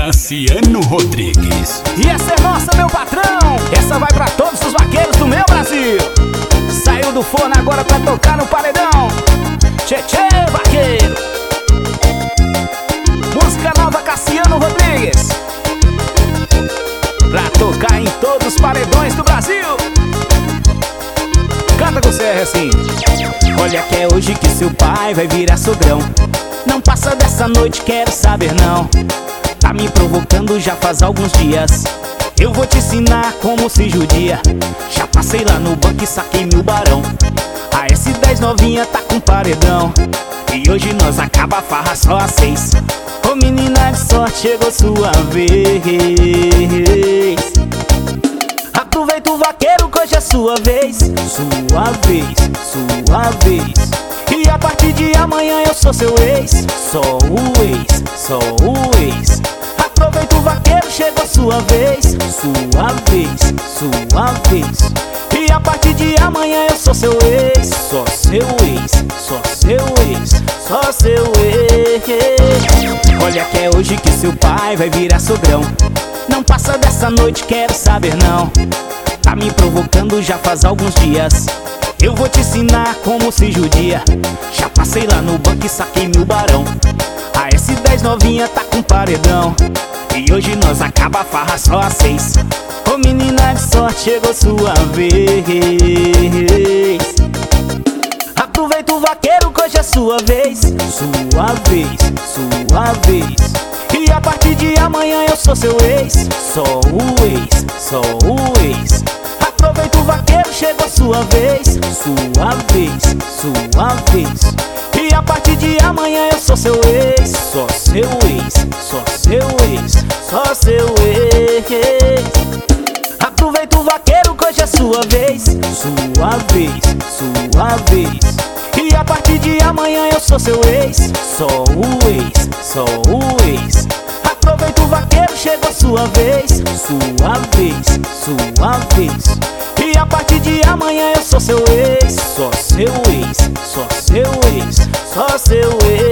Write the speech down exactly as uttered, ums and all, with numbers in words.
Cassiano Rodrigues. E essa é nossa, meu patrão. Essa vai pra todos os vaqueiros do meu Brasil. Saiu do forno agora pra tocar no paredão. Tchê, tchê, vaqueiro. Música nova, Cassiano Rodrigues, pra tocar em todos os paredões do Brasil. Canta com o C R assim. Olha que é hoje que seu pai vai virar sogrão. Não passa dessa noite, quero saber não. Tá me provocando já faz alguns dias. Eu vou te ensinar como se judia. Já passei lá no banco e saquei mil barão. A S dez novinha tá com paredão. E hoje nós acaba a farra só às seis. Ô menina de sorte, chegou sua vez. Aproveita o vaqueiro que hoje é sua vez. Sua vez, sua vez. E a partir de amanhã eu sou seu ex. Só o ex, só o ex. Aproveita o vaqueiro, chegou sua vez. Sua vez, sua vez. E a partir de amanhã eu sou seu ex. Só seu ex, só seu ex, só seu ex. Olha que é hoje que seu pai vai virar sogrão. Não passa dessa noite, quero saber não. Tá me provocando já faz alguns dias. Eu vou te ensinar como se judia. Já passei lá no banco e saquei mil barão. A S dez novinha tá com paredão. E hoje nós acaba a farra só às seis. Ô menina de sorte, chegou sua vez. Aproveita o vaqueiro que hoje é sua vez. Sua vez, sua vez. E a partir de amanhã eu sou seu ex. Só o ex, só o ex. Aproveita o vaqueiro, chegou sua vez. Sua vez, sua vez. E a partir de amanhã eu sou seu ex. Só seu ex, só seu ex, só seu ex. Aproveita o vaqueiro que hoje é sua vez. Sua vez, sua vez. E a partir de amanhã eu sou seu ex. Só o ex, só o ex. Aproveita o vaqueiro, chegou sua vez. Sua vez, sua vez. E a partir de amanhã eu sou seu ex. Só seu ex, só seu ex, só seu ex.